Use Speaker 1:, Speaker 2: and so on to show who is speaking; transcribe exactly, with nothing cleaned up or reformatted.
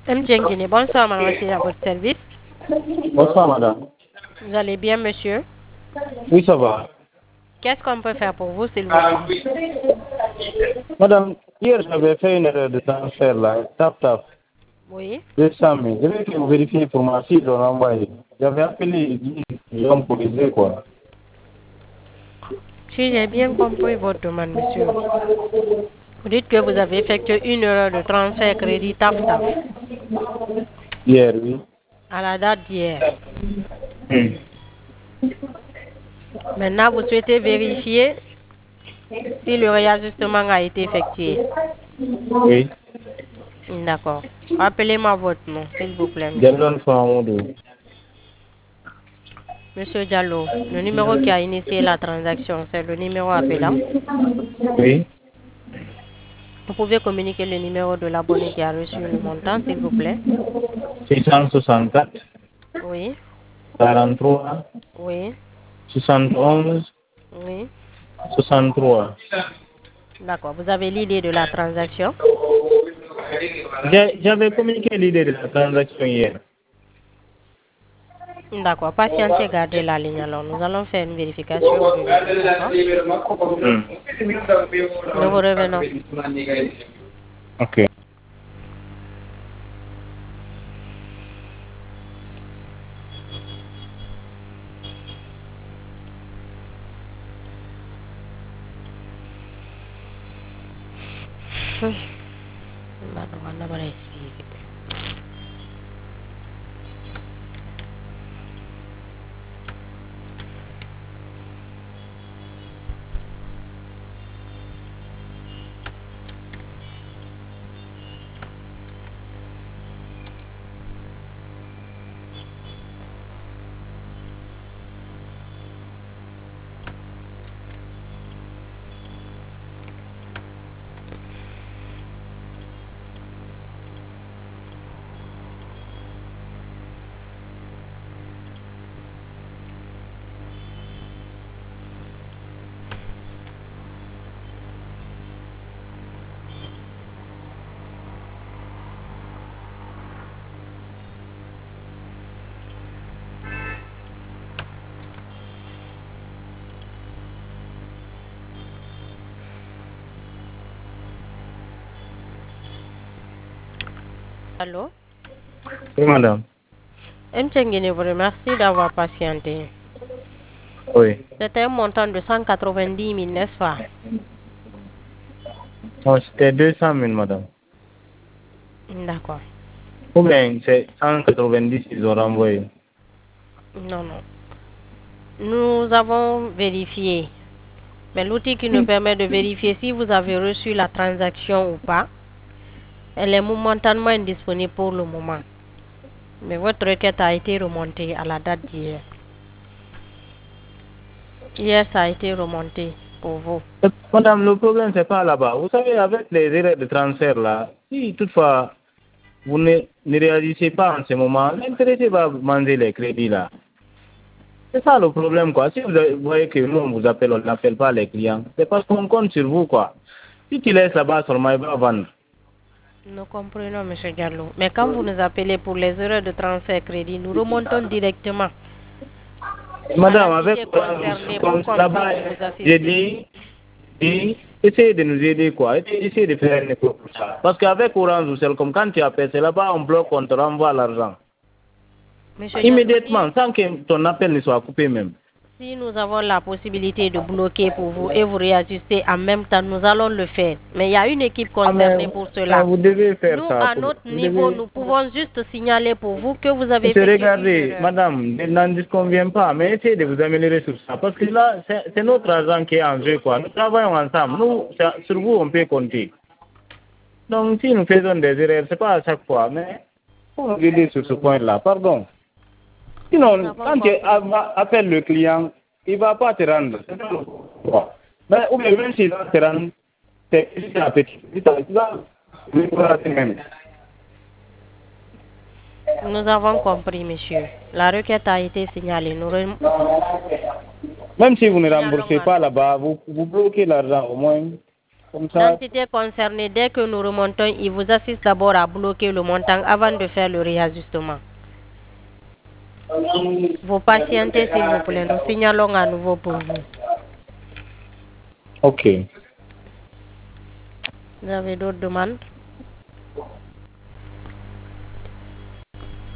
Speaker 1: M. Djengine, bonsoir, madame, c'est à votre service.
Speaker 2: Bonsoir, madame.
Speaker 1: Vous allez bien, monsieur?
Speaker 2: Oui, ça va.
Speaker 1: Qu'est-ce qu'on peut faire pour vous, s'il vous plaît?
Speaker 2: Madame, hier, j'avais fait une erreur de transfert, là. Tap, tap.
Speaker 1: Oui.
Speaker 2: deux cent mille. Je vais que vous vérifiez pour ma fille, on a envoyé. J'avais appelé l'homme pour les quoi.
Speaker 1: Si j'ai bien compris votre demande, monsieur. Vous dites que vous avez effectué une erreur de transfert crédit T A F T A F.
Speaker 2: Hier, oui.
Speaker 1: À la date d'hier.
Speaker 2: Hmm.
Speaker 1: Maintenant, vous souhaitez vérifier si le réajustement a été effectué.
Speaker 2: Oui.
Speaker 1: D'accord. Rappelez-moi votre nom, s'il vous plaît, monsieur.
Speaker 2: Diallo Famoudou.
Speaker 1: Monsieur Diallo, le numéro qui a initié la transaction, c'est le numéro appelant.
Speaker 2: Oui.
Speaker 1: Vous pouvez communiquer le numéro de l'abonné qui a reçu le montant, s'il vous plaît.
Speaker 2: six cent soixante-quatre.
Speaker 1: Oui.
Speaker 2: quarante-trois.
Speaker 1: Oui.
Speaker 2: soixante et onze.
Speaker 1: Oui.
Speaker 2: soixante-trois.
Speaker 1: D'accord. Vous avez l'idée de la transaction?
Speaker 2: J'avais communiqué l'idée de la transaction hier.
Speaker 1: D'accord. Patientez, gardez la ligne alors. Nous allons faire une vérification au plus vite. D'accord?
Speaker 2: Hmm.
Speaker 1: Nous vous revenons.
Speaker 2: Ok.
Speaker 1: Allô?
Speaker 2: Oui, madame.
Speaker 1: M. Tchengene vous remercie d'avoir patienté.
Speaker 2: Oui.
Speaker 1: C'était un montant de cent quatre-vingt-dix mille, n'est-ce pas?
Speaker 2: Non, c'était deux cent mille, madame.
Speaker 1: D'accord.
Speaker 2: Ou bien c'est cent quatre-vingt-dix qu'ils ont renvoyé.
Speaker 1: Non, non. Nous avons vérifié. Mais l'outil qui nous permet de vérifier si vous avez reçu la transaction ou pas, elle est momentanément indisponible pour le moment. Mais votre requête a été remontée à la date d'hier. Hier, ça a été remonté pour vous.
Speaker 2: Madame, le problème, c'est pas là-bas. Vous savez, avec les erreurs de transfert là, si toutefois vous ne, ne réagissez pas en ce moment, l'intéressé va manger les crédits là. C'est ça le problème, quoi. Si vous voyez que nous, on vous appelle, on n'appelle pas les clients, c'est parce qu'on compte sur vous, quoi. Si tu laisses là-bas seulement, il va vendre.
Speaker 1: Nous comprenons, M. Diallo. Mais quand vous nous appelez pour les erreurs de transfert crédit, nous remontons directement
Speaker 2: Madame,
Speaker 1: à
Speaker 2: avec
Speaker 1: l'entité concernée pour
Speaker 2: comme
Speaker 1: qu'on
Speaker 2: là-bas,
Speaker 1: puisse vous
Speaker 2: j'ai
Speaker 1: assister.
Speaker 2: dit, dit, essayez de nous aider, quoi. Essayez de faire un effort pour ça. Parce qu'avec Orange ou Celcom, quand tu appelles, c'est là-bas, on bloque, on te renvoie l'argent.
Speaker 1: Monsieur
Speaker 2: Immédiatement,
Speaker 1: Diallo,
Speaker 2: sans que ton appel ne soit coupé même.
Speaker 1: si nous avons la possibilité de bloquer pour vous et vous réajuster en même temps, nous allons le faire. Mais il y a une équipe
Speaker 2: Ah, mais,
Speaker 1: concernée pour
Speaker 2: mais
Speaker 1: cela.
Speaker 2: vous devez faire
Speaker 1: Nous,
Speaker 2: ça.
Speaker 1: à
Speaker 2: Pour,
Speaker 1: notre
Speaker 2: vous
Speaker 1: niveau,
Speaker 2: devez...
Speaker 1: nous pouvons juste signaler pour vous que vous avez
Speaker 2: Monsieur,
Speaker 1: effectué une
Speaker 2: regardez,
Speaker 1: erreur.
Speaker 2: madame, je n'en disconviens pas, mais essayez de vous améliorer sur ça. Parce que là, c'est c'est notre argent qui est en jeu, quoi. Nous travaillons ensemble. Nous, c'est- sur vous, on peut compter. Donc, si nous faisons des erreurs, c'est pas à chaque fois, mais faut nous aider sur ce point-là. Pardon.
Speaker 1: Nous
Speaker 2: Sinon,
Speaker 1: avons
Speaker 2: quand tu
Speaker 1: compris.
Speaker 2: a- appelles le client, il ne va pas te rendre. C'est ça le problème. Mais ou bien même s'il va te rendre, c'est petit à petit. Petit à petit, là, il va rater même.
Speaker 1: Nous avons compris, monsieur. La requête a été signalée. Nous rem-
Speaker 2: Même si vous ne
Speaker 1: signalons
Speaker 2: remboursez
Speaker 1: à
Speaker 2: pas
Speaker 1: nos-
Speaker 2: là-bas, vous, vous bloquez l'argent au moins. Comme ça,
Speaker 1: L'entité concernée, dès que nous remontons, il vous assiste d'abord à bloquer le montant avant de faire le réajustement. Vous patientez, s'il vous plaît. Nous signalons à nouveau pour vous.
Speaker 2: ok.
Speaker 1: Vous avez d'autres demandes?